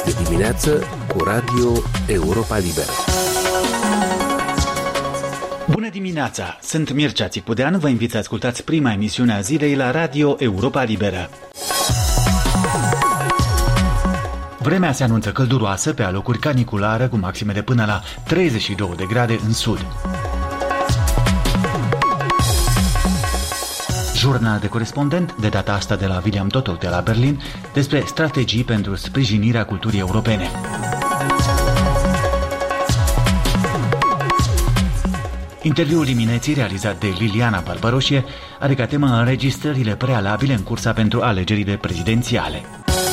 de dimineață cu Radio Europa Liberă. Bună dimineața! Sunt Mircea Țipudean, vă invit să ascultați prima emisiune a zilei la Radio Europa Liberă. Vremea se anunță călduroasă, pe alocuri caniculară, cu maxime de până la 32 de grade în sud. Jurnal de corespondent, de data asta de la William Totok de la Berlin, despre strategii pentru sprijinirea culturii europene. Interviul dimineții, realizat de Liliana Barbaroșie, are ca temă înregistrările prealabile în cursa pentru alegerile prezidențiale.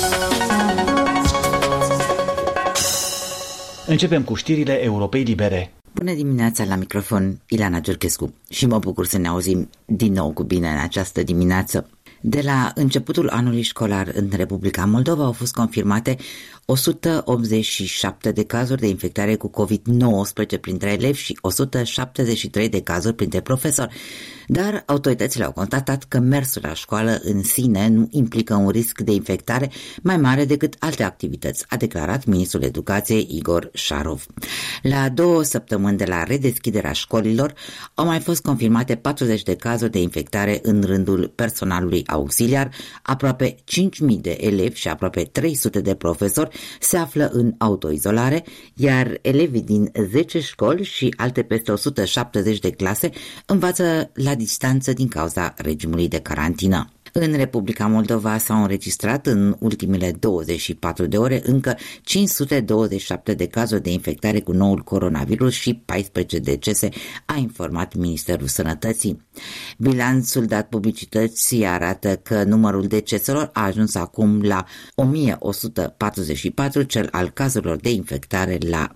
Începem cu știrile Europei Libere. Bună dimineața, la microfon Ileana Giurchescu și mă bucur să ne auzim din nou cu bine în această dimineață. De la începutul anului școlar în Republica Moldova au fost confirmate 187 de cazuri de infectare cu COVID-19 printre elevi și 173 de cazuri printre profesori. Dar autoritățile au constatat că mersul la școală în sine nu implică un risc de infectare mai mare decât alte activități, a declarat ministrul educației Igor Șarov. La 2 săptămâni de la redeschiderea școlilor au mai fost confirmate 40 de cazuri de infectare în rândul personalului auxiliar, aproape 5.000 de elevi și aproape 300 de profesori se află în autoizolare, iar elevii din 10 școli și alte peste 170 de clase învață la distanță din cauza regimului de carantină. În Republica Moldova s-au înregistrat în ultimele 24 de ore încă 527 de cazuri de infectare cu noul coronavirus și 14 decese, a informat Ministerul Sănătății. Bilanțul dat publicității arată că numărul deceselor a ajuns acum la 1144, cel al cazurilor de infectare la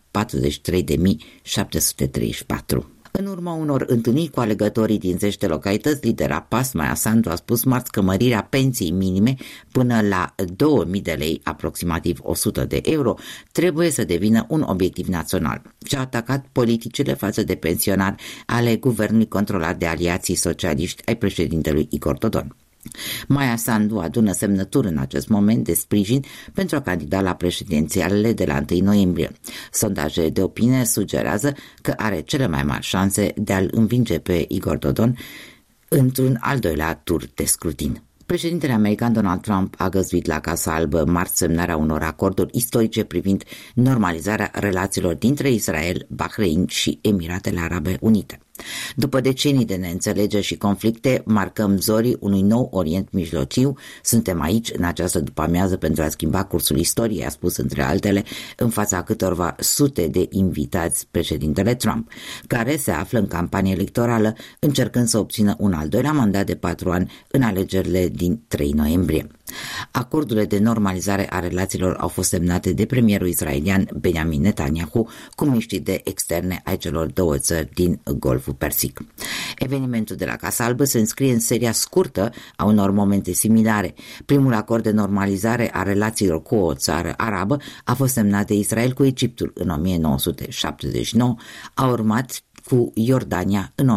43.734. În urma unor întâlniri cu alegătorii din 10 localități, lidera PAS, Maia Sandu, a spus marți că mărirea pensiei minime până la 2000 de lei, aproximativ 100 de euro, trebuie să devină un obiectiv național. Și a atacat politicile față de pensionari ale guvernului controlat de aliații socialiști ai președintelui Igor Dodon. Maia Sandu adună semnături în acest moment de sprijin pentru a candida la prezidențialele de la 1 noiembrie. Sondajele de opinie sugerează că are cele mai mari șanse de a-l învinge pe Igor Dodon într-un al doilea tur de scrutin. Președintele american Donald Trump a găzduit la Casa Albă marți semnarea unor acorduri istorice privind normalizarea relațiilor dintre Israel, Bahrain și Emiratele Arabe Unite. După decenii de neînțelegeri și conflicte, marcăm zorii unui nou Orient Mijlociu. Suntem aici în această după-amiază pentru a schimba cursul istoriei, a spus între altele în fața câtorva sute de invitați președintele Trump, care se află în campanie electorală încercând să obțină un al doilea mandat de 4 ani în alegerile din 3 noiembrie. Acordurile de normalizare a relațiilor au fost semnate de premierul israelian Benjamin Netanyahu cu miniștrii de externe ai celor două țări din Golful Persic. Evenimentul de la Casa Albă se înscrie în seria scurtă a unor momente similare. Primul acord de normalizare a relațiilor cu o țară arabă a fost semnat de Israel cu Egiptul în 1979, a urmat cu Iordania în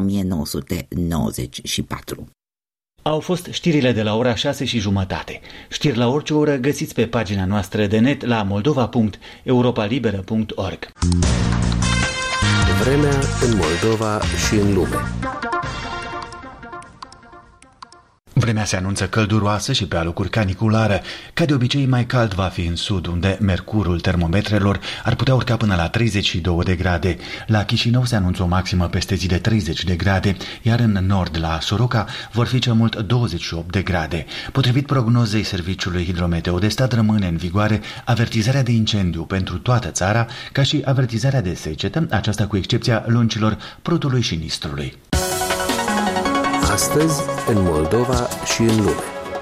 1994. Au fost știrile de la ora 6:30. Știri la orice oră găsiți pe pagina noastră de net la moldova.europalibera.org. Vremea în Moldova și în lume. Vremea se anunță călduroasă și pe alocuri caniculară. Ca de obicei, mai cald va fi în sud, unde mercurul termometrelor ar putea urca până la 32 de grade. La Chișinău se anunță o maximă peste zi de 30 de grade, iar în nord, la Soroca, vor fi cel mult 28 de grade. Potrivit prognozei Serviciului Hidrometeo de Stat, rămâne în vigoare avertizarea de incendiu pentru toată țara, ca și avertizarea de secetă, aceasta cu excepția luncilor Prutului și Nistrului. Astăzi, în Moldova și în lume.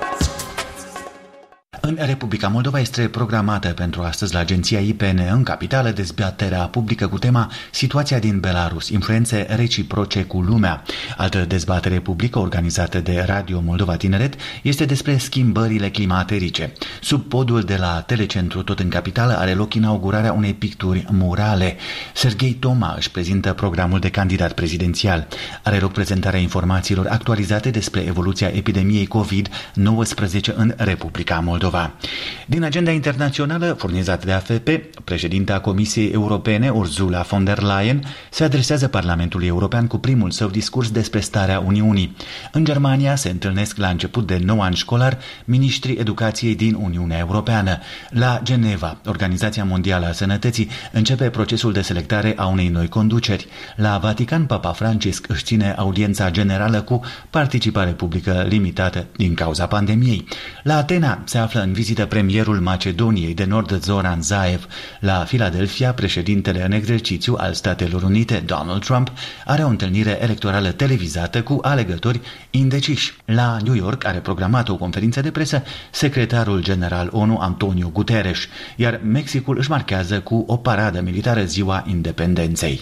În Republica Moldova este programată pentru astăzi la agenția IPN în capitală dezbaterea publică cu tema Situația din Belarus, influențe reciproce cu lumea. Altă dezbatere publică organizată de Radio Moldova Tineret este despre schimbările climaterice. Sub podul de la Telecentru, tot în capitală, are loc inaugurarea unei picturi murale. Serghei Toma își prezintă programul de candidat prezidențial. Are loc prezentarea informațiilor actualizate despre evoluția epidemiei COVID-19 în Republica Moldova. Moldova. Din agenda internațională furnizată de AFP, președinta Comisiei Europene, Ursula von der Leyen, se adresează Parlamentului European cu primul său discurs despre starea Uniunii. În Germania se întâlnesc la început de nou an școlar miniștrii educației din Uniunea Europeană. La Geneva, Organizația Mondială a Sănătății începe procesul de selectare a unei noi conduceri. La Vatican, Papa Francisc își ține audiența generală cu participare publică limitată din cauza pandemiei. La Atena se află în vizită premierul Macedoniei de Nord, Zoran Zaev. La Philadelphia, președintele în exercițiu al Statelor Unite, Donald Trump, are o întâlnire electorală televizată cu alegători indeciși. La New York are programată o conferință de presă secretarul general ONU Antonio Guterres, iar Mexicul își marchează cu o paradă militară ziua independenței.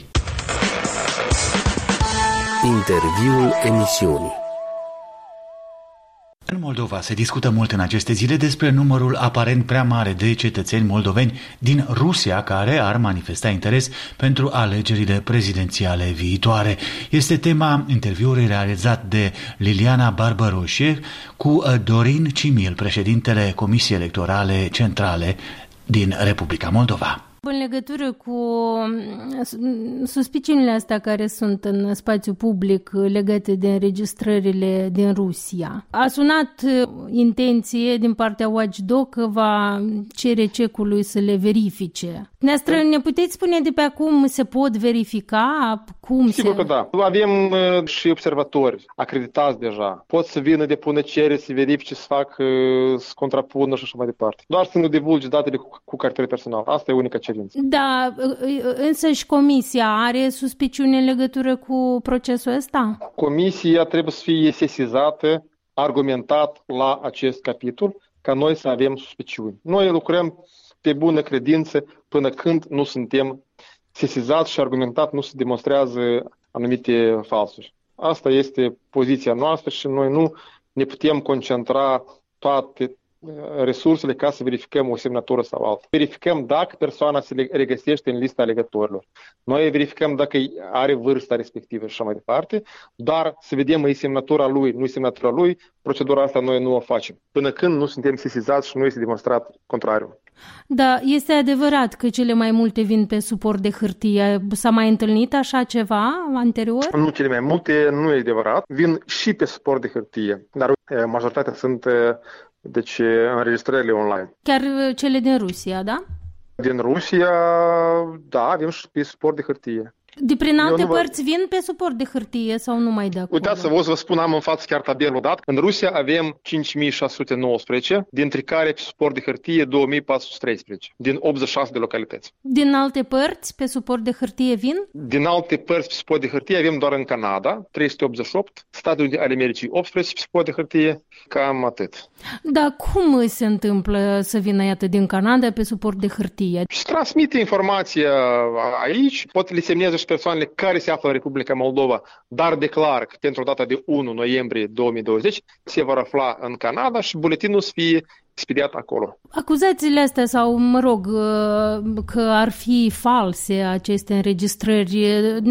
Interviul emisiunii. În Moldova se discută mult în aceste zile despre numărul aparent prea mare de cetățeni moldoveni din Rusia care ar manifesta interes pentru alegerile prezidențiale viitoare. Este tema interviului realizat de Liliana Barbaroșe cu Dorin Cimil, președintele Comisiei Electorale Centrale din Republica Moldova. În legătură cu suspiciunile astea care sunt în spațiu public legate de înregistrările din Rusia, a sunat intenție din partea Watchdog că va cere cecului să le verifice. Ne puteți spune de pe acum se pot verifica? Sigur că da. Avem și observatori acreditați deja. Pot să vină, depună cereri, să verifice, să fac, să contrapună și așa mai departe. Doar să nu divulge datele cu caracter personal. Asta e unica cerință. Da, însă și comisia are suspiciuni în legătură cu procesul ăsta? Comisia trebuie să fie sesizată, argumentat la acest capitol, ca noi să avem suspiciuni. Noi lucrăm pe bună credință până când nu suntem sesizați și argumentat nu se demonstrează anumite falsuri. Asta este poziția noastră și noi nu ne putem concentra toate resursele ca să verificăm o semnătură sau alta. Verificăm dacă persoana se regăsește în lista alegătorilor. Noi verificăm dacă are vârsta respectivă și așa mai departe, dar să vedem e semnătura lui, nu e semnătura lui, procedura asta noi nu o facem. Până când nu suntem sesizați și nu este demonstrat contrariul. Da, este adevărat că cele mai multe vin pe suport de hârtie. S-a mai întâlnit așa ceva anterior? Nu cele mai multe, nu e adevărat. Vin și pe suport de hârtie, dar majoritatea sunt deci înregistrările online. Chiar cele din Rusia, da? Din Rusia, da, avem și pe suport de hârtie. De prin alte părți vin pe suport de hârtie sau numai de acolo? Uitați, vă spun, am în față chiar tabelul dat. În Rusia avem 5619, dintre care pe suport de hârtie 2413, din 86 de localități. Din alte părți pe suport de hârtie vin? Din alte părți pe suport de hârtie avem doar în Canada, 388, Statele Unite ale Americii 18 pe suport de hârtie, cam atât. Dar cum se întâmplă să vină, iată, din Canada pe suport de hârtie? Și transmite informația aici, pot le semneze și persoanele care se află în Republica Moldova, dar declar că pentru data de 1 noiembrie 2020 se vor afla în Canada și buletinul să fie expediat acolo. Acuzațiile astea sau, mă rog, că ar fi false aceste înregistrări,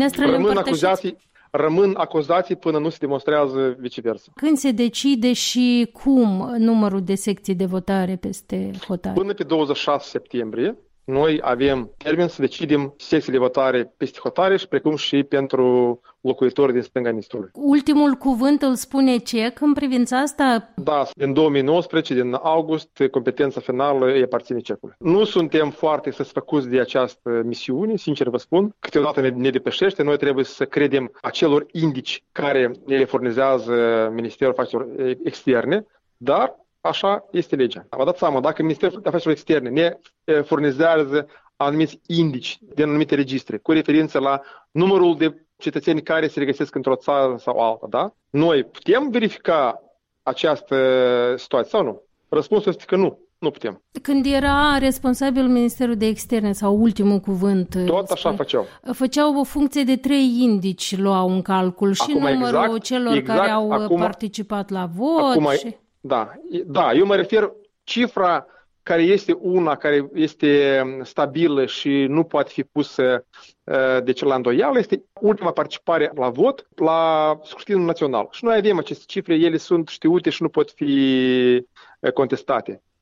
rămân acuzații până nu se demonstrează viceversa. Când se decide și cum numărul de secții de votare peste hotare? Până pe 26 septembrie noi avem termen să decidem secțiile de votare peste hotare și precum și pentru locuitori din stânga Nistrului. Ultimul cuvânt îl spune CEC în privința asta? Da, din 2019, din august, competența finală îi aparține CEC-ului. Nu suntem foarte satisfăcuți de această misiune, sincer vă spun. Câteodată ne depășește, noi trebuie să credem acelor indici care ne le furnizează Ministerul Afacerilor Externe, dar așa este legea. Vă dați seama, dacă Ministerul Afacerilor Externe ne furnizează anumiți indici din anumite registre cu referință la numărul de cetățeni care se regăsesc într-o țară sau alta, da? Noi putem verifica această situație sau nu? Răspunsul este că nu. Nu putem. Când era responsabil Ministerul de Externe sau ultimul cuvânt... Tot așa făceau. Făceau o funcție de 3 indici, luau în calcul și acum numărul celor care au participat la vot. Da, eu mă refer cifra care este una care este stabilă și nu poate fi pusă deci la îndoială, este ultima participare la vot la scrutinul național. Și noi avem aceste cifre, ele sunt știute și nu pot fi contestate.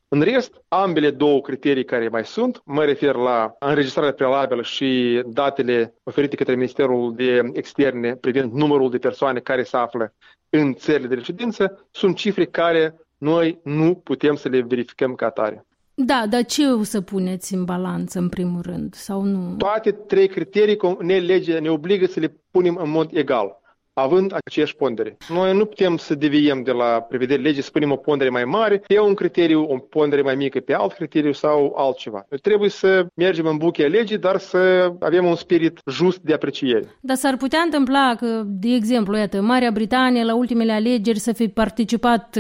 În rest, ambele două criterii care mai sunt, mă refer la înregistrarea prealabilă și datele oferite către Ministerul de Externe privind numărul de persoane care se află în țările de reședință, sunt cifre care noi nu putem să le verificăm ca atare. Da, dar ce o să puneți în balanță în primul rând, sau nu? Toate trei criterii legea ne obligă să le punem în mod egal, având aceeași pondere. Noi nu putem să deviem de la prevederea legii, să punem o pondere mai mare pe un criteriu, o pondere mai mică pe alt criteriu sau altceva. Noi trebuie să mergem în buchea legii, dar să avem un spirit just de apreciere. Dar s-ar putea întâmpla că, de exemplu, iată, Marea Britanie la ultimele alegeri să fi participat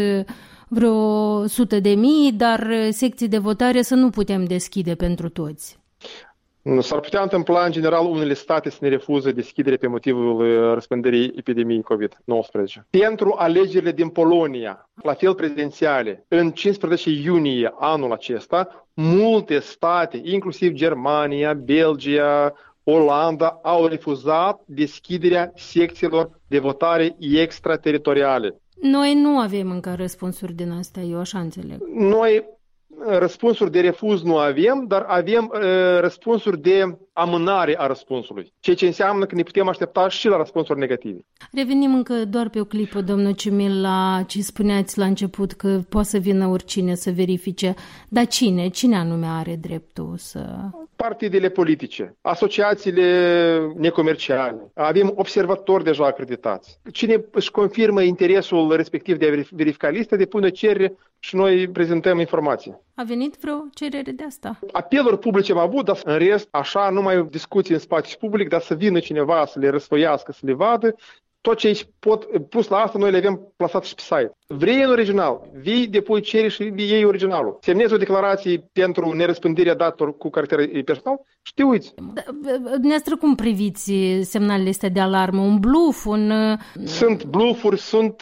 vreo 100.000, dar secții de votare să nu putem deschide pentru toți. S-ar putea întâmpla, în general, unele state să ne refuză deschidere pe motivul răspândirii epidemiei COVID-19. Pentru alegerile din Polonia, la fel prezidențiale, în 15 iunie anul acesta, multe state, inclusiv Germania, Belgia, Olanda, au refuzat deschiderea secțiilor de votare extrateritoriale. Noi nu avem încă răspunsuri din astea, eu așa înțeleg. Noi răspunsuri de refuz nu avem, dar avem răspunsuri de amânare a răspunsului, ceea ce înseamnă că ne putem aștepta și la răspunsuri negative. Revenim încă doar pe o clipă, domnul Ciumil, la ce spuneați la început, că poate să vină oricine să verifice. Dar cine? Cine anume are dreptul să... Partidele politice, asociațiile necomerciale, avem observatori deja acreditați. Cine își confirmă interesul respectiv de a verifica lista, depune cerere și noi prezentăm informații. A venit vreo cerere de asta? Apeluri publice am avut, dar în rest, așa, nu mai discuții în spațiu public, dar să vină cineva să le răsfoiască, să le vadă. Tot ce aici pot, plus la asta, noi le avem plasat și pe site. Vrei în original, vii, depui cereri și iei originalul. Semnezi o declarație pentru nerăspândirea datelor cu caracter personal și te uiți. Dumneavoastră cum priviți semnalele astea de alarmă? Un bluff? Sunt bluffuri, sunt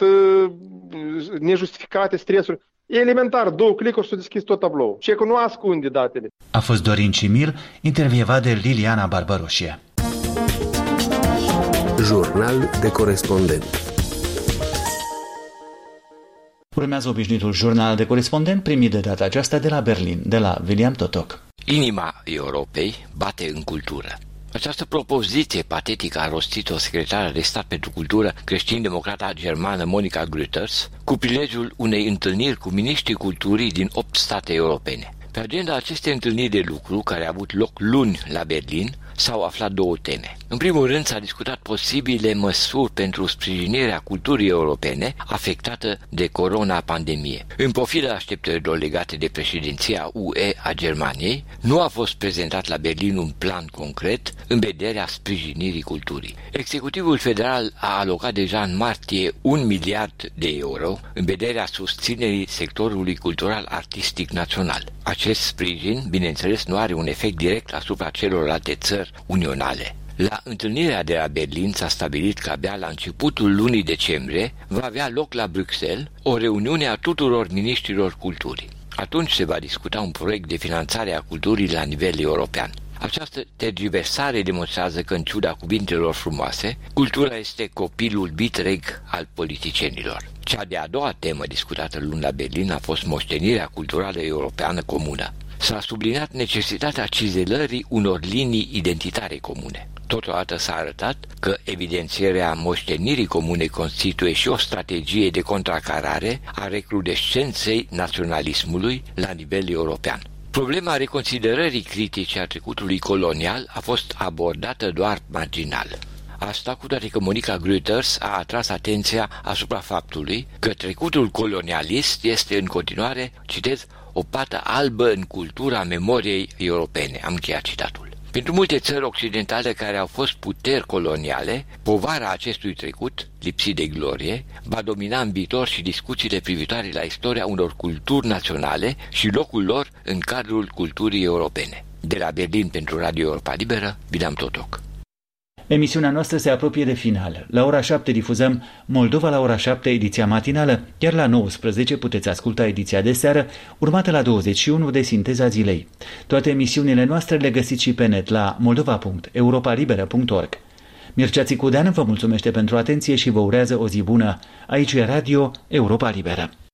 nejustificate stresuri. E elementar, 2 clicuri să deschis tot tabloul. Ce că nu ascunde datele. A fost Dorin Cimil, intervievat de Liliana Barbaroșie. Jurnal de corespondent. Urmează obișnuitul jurnal de corespondent primit de data aceasta de la Berlin, de la William Totok. Inima Europei bate în cultură. Această propoziție patetică a rostit-o secretară de stat pentru cultură creștin-democrata germană Monika Grütters cu prilejul unei întâlniri cu miniștrii culturii din 8 state europene. Pe agenda acestei întâlniri de lucru, care a avut loc luni la Berlin, s-au aflat 2 teme. În primul rând s-a discutat posibile măsuri pentru sprijinirea culturii europene afectată de corona-pandemie. În pofida așteptărilor legate de președinția UE a Germaniei, nu a fost prezentat la Berlin un plan concret în vederea sprijinirii culturii. Executivul federal a alocat deja în martie 1 miliard de euro în vederea susținerii sectorului cultural artistic național. Acest sprijin, bineînțeles, nu are un efect direct asupra celorlalte țări unionale. La întâlnirea de la Berlin s-a stabilit că abia la începutul lunii decembrie va avea loc la Bruxelles o reuniune a tuturor miniștrilor culturii. Atunci se va discuta un proiect de finanțare a culturii la nivel european. Această tergiversare demonstrează că, în ciuda cuvintelor frumoase, cultura este copilul vitreg al politicienilor. Cea de-a doua temă discutată luni la Berlin a fost moștenirea culturală europeană comună. S-a subliniat necesitatea cizelării unor linii identitare comune. Totodată s-a arătat că evidențierea moștenirii comune constituie și o strategie de contracarare a recrudescenței naționalismului la nivel european. Problema reconsiderării critice a trecutului colonial a fost abordată doar marginal. Asta cu toate că Monika Grütters a atras atenția asupra faptului că trecutul colonialist este în continuare, citez, o pată albă în cultura memoriei europene. Am încheiat citatul. Pentru multe țări occidentale care au fost puteri coloniale, povara acestui trecut, lipsit de glorie, va domina în viitor și discuțiile privitoare la istoria unor culturi naționale și locul lor în cadrul culturii europene. De la Berlin pentru Radio Europa Liberă, William Totok. Emisiunea noastră se apropie de final. La ora 7 difuzăm Moldova la ora 7, ediția matinală, iar la 19 puteți asculta ediția de seară, urmată la 21 de Sinteza zilei. Toate emisiunile noastre le găsiți și pe net la moldova.europalibera.org. Mircea Țicudean vă mulțumește pentru atenție și vă urează o zi bună. Aici e Radio Europa Liberă.